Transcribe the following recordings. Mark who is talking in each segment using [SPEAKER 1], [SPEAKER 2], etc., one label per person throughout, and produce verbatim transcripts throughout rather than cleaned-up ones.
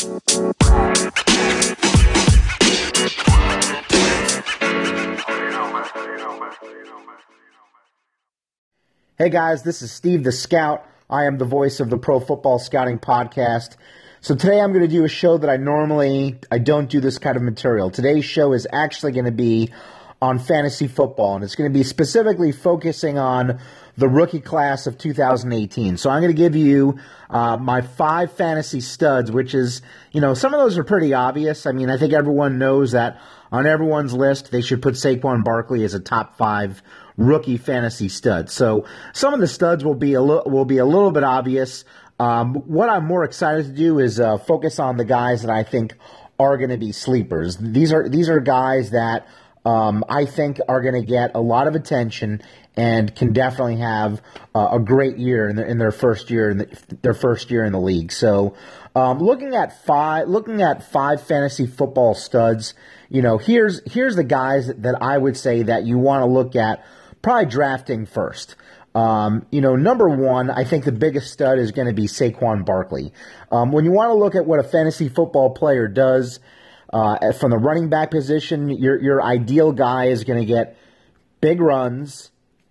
[SPEAKER 1] Hey guys, this is Steve the Scout. I am the voice of the Pro Football Scouting Podcast. So today I'm going to do a show that I normally, I don't do this kind of material. Today's show is actually going to be on fantasy football, and it's going to be specifically focusing on the rookie class of two thousand eighteen. So I'm going to give you uh, my five fantasy studs, which is, you know, some of those are pretty obvious. I mean, I think everyone knows that on everyone's list, they should put Saquon Barkley as a top five rookie fantasy stud. So some of the studs will be a little will be a little bit obvious. Um, what I'm more excited to do is uh, focus on the guys that I think are going to be sleepers. These are these are guys that um, I think are going to get a lot of attention and can definitely have uh, a great year in, the, in their first year in the, their first year in the league. So um, looking at five looking at five fantasy football studs. You know, here's here's the guys that I would say that you want to look at probably drafting first. Um, you know, number one, I think the biggest stud is going to be Saquon Barkley. Um, when you want to look at what a fantasy football player does uh, from the running back position, your your ideal guy is going to get big runs.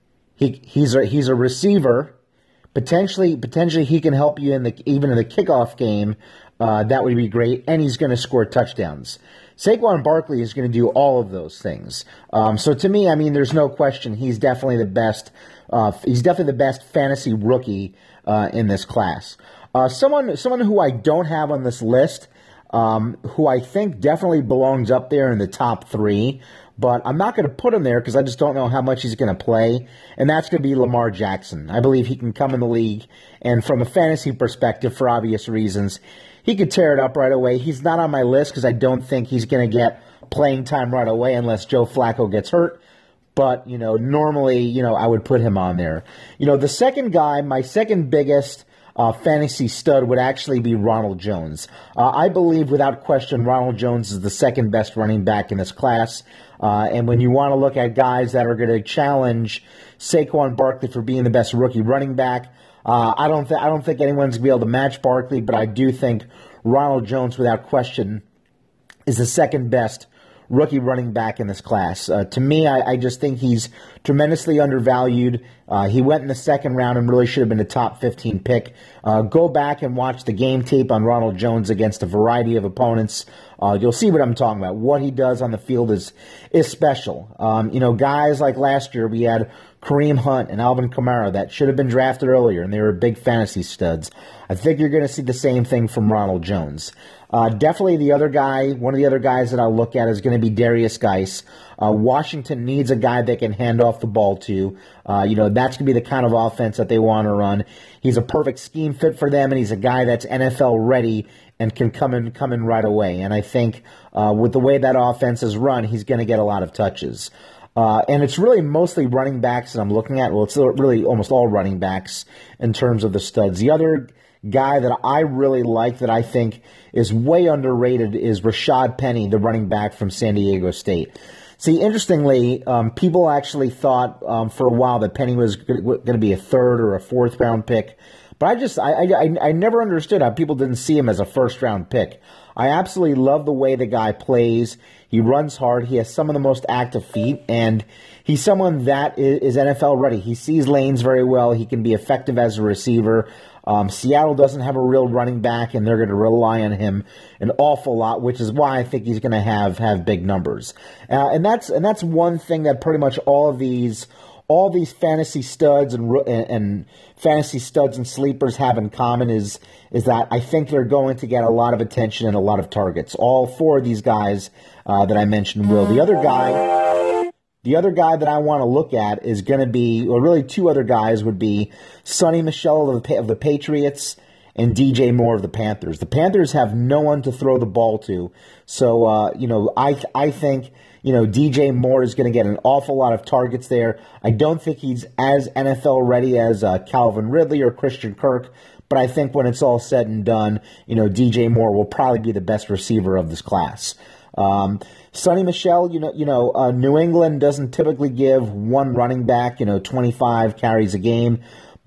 [SPEAKER 1] He he's a he's a receiver. Potentially potentially he can help you in the even in the kickoff game. Uh, that would be great, and he's going to score touchdowns. Saquon Barkley is going to do all of those things. Um, so to me, I mean, there's no question he's definitely the best. Uh, he's definitely the best fantasy rookie uh, in this class. Uh, someone, someone who I don't have on this list, um, who I think definitely belongs up there in the top three, but I'm not going to put him there because I just don't know how much he's going to play, and that's going to be Lamar Jackson. I believe he can come in the league, and from a fantasy perspective, for obvious reasons, he could tear it up right away. He's not on my list because I don't think he's going to get playing time right away unless Joe Flacco gets hurt. But, you know, normally, you know, I would put him on there. You know, the second guy, my second biggest uh, fantasy stud would actually be Ronald Jones. Uh, I believe, without question, Ronald Jones is the second best running back in this class. Uh, and when you want to look at guys that are going to challenge Saquon Barkley for being the best rookie running back, Uh, I don't think I don't think anyone's gonna be able to match Barkley, but I do think Ronald Jones, without question, is the second best rookie running back in this class. Uh, to me, I, I just think he's tremendously undervalued. Uh, he went in the second round and really should have been a top fifteen pick. Uh, go back and watch the game tape on Ronald Jones against a variety of opponents. Uh, you'll see what I'm talking about. What he does on the field is is special. Um, you know, guys like last year, we had Kareem Hunt and Alvin Kamara that should have been drafted earlier, and they were big fantasy studs. I think you're going to see the same thing from Ronald Jones. Uh, definitely the other guy, one of the other guys that I'll look at is going to be Darius Geis. Uh, Washington needs a guy they can hand off the ball to. Uh, you know, that's going to be the kind of offense that they want to run. He's a perfect scheme fit for them, and he's a guy that's N F L ready and can come in, come in right away. And I think uh, with the way that offense is run, he's going to get a lot of touches. Uh, and it's really mostly running backs that I'm looking at. Well, it's really almost all running backs in terms of the studs. The other guy that I really like that I think is way underrated is Rashad Penny, the running back from San Diego State. See, interestingly, um, people actually thought um, for a while that Penny was going to be a third or a fourth round pick. But I just, I, I, I never understood how people didn't see him as a first round pick. I absolutely love the way the guy plays. He runs hard. He has some of the most active feet, and he's someone that is N F L ready. He sees lanes very well. He can be effective as a receiver. Um, Seattle doesn't have a real running back, and they're going to rely on him an awful lot, which is why I think he's going to have have big numbers. Uh, and that's and that's one thing that pretty much all of these all these fantasy studs and and fantasy studs and sleepers have in common is is that I think they're going to get a lot of attention and a lot of targets. All four of these guys uh, that I mentioned will. The other guy, the other guy that I want to look at is going to be, or really two other guys would be Sonny Michel of the, of the Patriots and D J Moore of the Panthers. The Panthers have no one to throw the ball to, so uh, you know I I think. You know, D J Moore is going to get an awful lot of targets there. I don't think he's as N F L ready as uh, Calvin Ridley or Christian Kirk, but I think when it's all said and done, you know, D J Moore will probably be the best receiver of this class. Um, Sonny Michel, you know, you know, uh, New England doesn't typically give one running back, you know, twenty-five carries a game.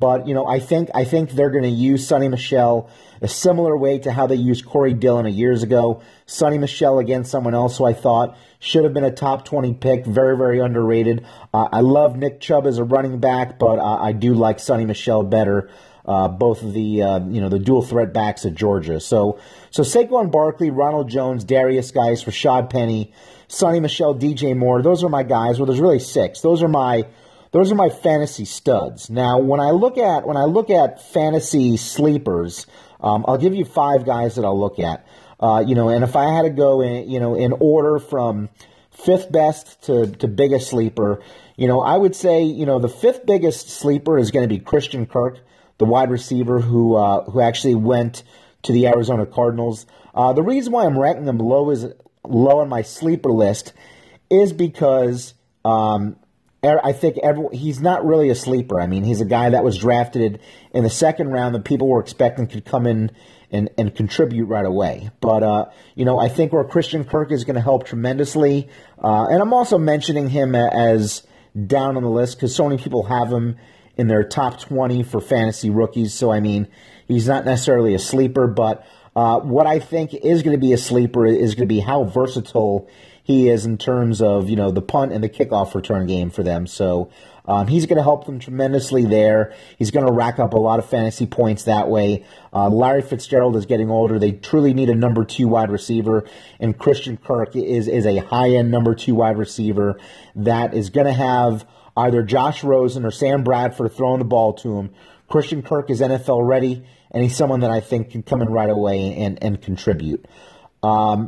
[SPEAKER 1] But, you know, I think I think they're going to use Sonny Michel a similar way to how they used Corey Dillon years ago. Sonny Michel against someone else who I thought should have been a top twenty pick, very, very underrated. Uh, I love Nick Chubb as a running back, but uh, I do like Sonny Michel better. Uh, both of the uh, you know the dual threat backs at Georgia. So so Saquon Barkley, Ronald Jones, Darius Geis, Rashad Penny, Sonny Michel, D J Moore. Those are my guys. Well, there's really six. Those are my those are my fantasy studs. Now, when I look at when I look at fantasy sleepers, um, I'll give you five guys that I'll look at. Uh, you know, and if I had to go in you know in order from fifth best to to biggest sleeper, you know, I would say you know the fifth biggest sleeper is going to be Christian Kirk, the wide receiver who uh, who actually went to the Arizona Cardinals. Uh, the reason why I'm ranking him low is low on my sleeper list is because um, I think every, he's not really a sleeper. I mean, he's a guy that was drafted in the second round that people were expecting could come in and, and contribute right away. But, uh, you know, I think where Christian Kirk is going to help tremendously. Uh, and I'm also mentioning him as down on the list because so many people have him in their top twenty for fantasy rookies. So, I mean, he's not necessarily a sleeper, but uh, what I think is going to be a sleeper is going to be how versatile he is in terms of, you know, the punt and the kickoff return game for them. So um, he's going to help them tremendously there. He's going to rack up a lot of fantasy points that way. Uh, Larry Fitzgerald is getting older. They truly need a number two wide receiver, and Christian Kirk is, is a high-end number two wide receiver that is going to have either Josh Rosen or Sam Bradford throwing the ball to him. Christian Kirk is N F L ready, and he's someone that I think can come in right away and, and contribute. Um,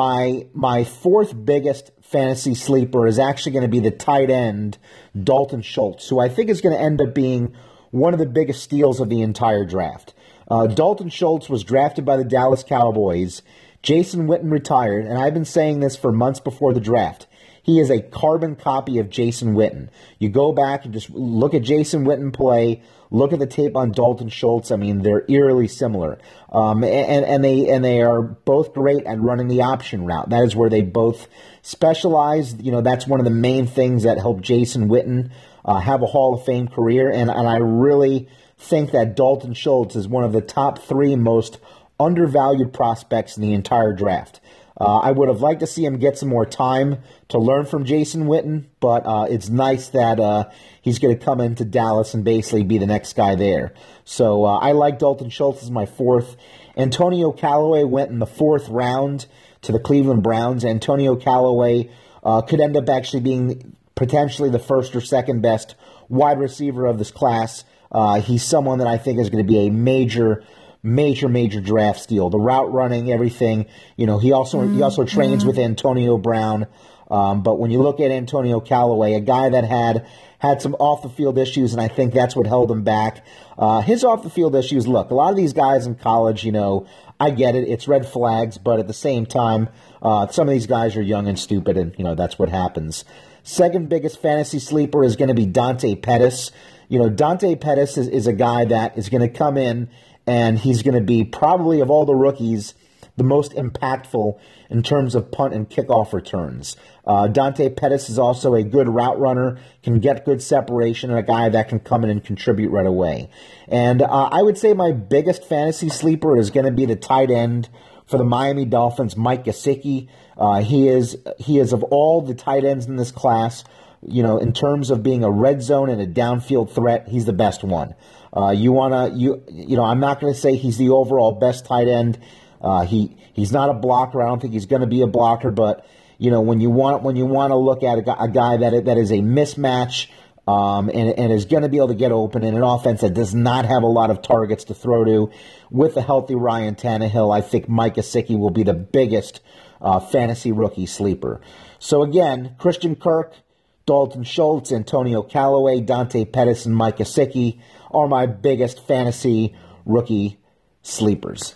[SPEAKER 1] my my fourth biggest fantasy sleeper is actually going to be the tight end, Dalton Schultz, who I think is going to end up being one of the biggest steals of the entire draft. Uh, Dalton Schultz was drafted by the Dallas Cowboys. Jason Witten retired, and I've been saying this for months before the draft. He is a carbon copy of Jason Witten. You go back and just look at Jason Witten play, look at the tape on Dalton Schultz. I mean, they're eerily similar. Um, and, and they and they are both great at running the option route. That is where they both specialize. You know, that's one of the main things that helped Jason Witten uh, have a Hall of Fame career. And, and I really think that Dalton Schultz is one of the top three most undervalued prospects in the entire draft. Uh, I would have liked to see him get some more time to learn from Jason Witten, but uh, it's nice that uh, he's going to come into Dallas and basically be the next guy there. So uh, I like Dalton Schultz as my fourth. Antonio Callaway went in the fourth round to the Cleveland Browns. Antonio Callaway uh, could end up actually being potentially the first or second best wide receiver of this class. Uh, he's someone that I think is going to be a major Major, major draft steal. The route running, everything. You know, he also mm-hmm. he also trains with Antonio Brown. Um, but when you look at Antonio Callaway, a guy that had had some off the field issues, and I think that's what held him back. Uh, his off the field issues. Look, a lot of these guys in college, you know, I get it. It's red flags, but at the same time, uh, some of these guys are young and stupid, and you know that's what happens. Second biggest fantasy sleeper is going to be Dante Pettis. You know, Dante Pettis is, is a guy that is going to come in. And he's going to be probably, of all the rookies, the most impactful in terms of punt and kickoff returns. Uh, Dante Pettis is also a good route runner, can get good separation, and a guy that can come in and contribute right away. And uh, I would say my biggest fantasy sleeper is going to be the tight end for the Miami Dolphins, Mike Gesicki. Uh, he is he is of all the tight ends in this class, you know, in terms of being a red zone and a downfield threat, he's the best one. Uh, you wanna you you know I'm not going to say he's the overall best tight end. Uh, he he's not a blocker. I don't think he's going to be a blocker. But you know when you want when you want to look at a, guy- a guy that that is a mismatch um, and and is going to be able to get open in an offense that does not have a lot of targets to throw to, with a healthy Ryan Tannehill, I think Mike Gesicki will be the biggest uh, fantasy rookie sleeper. So again, Christian Kirk, Dalton Schultz, Antonio Callaway, Dante Pettis, and Mike Gesicki are my biggest fantasy rookie sleepers.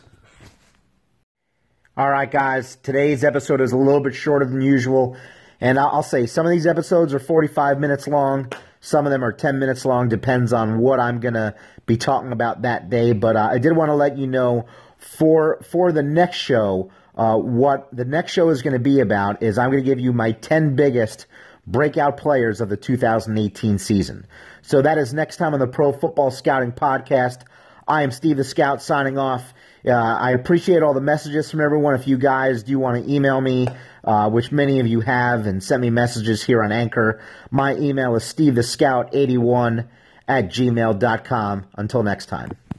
[SPEAKER 1] All right, guys, today's episode is a little bit shorter than usual, and I'll say some of these episodes are forty-five minutes long, some of them are ten minutes long, depends on what I'm going to be talking about that day, but uh, I did want to let you know for for the next show, uh, what the next show is going to be about is I'm going to give you my ten biggest breakout players of the two thousand eighteen season. So that is next time on the Pro Football Scouting Podcast. I am Steve the Scout signing off. Uh, I appreciate all the messages from everyone. If you guys do want to email me, uh, which many of you have, and send me messages here on Anchor, my email is steve the scout eighty-one at gmail dot com. Until next time.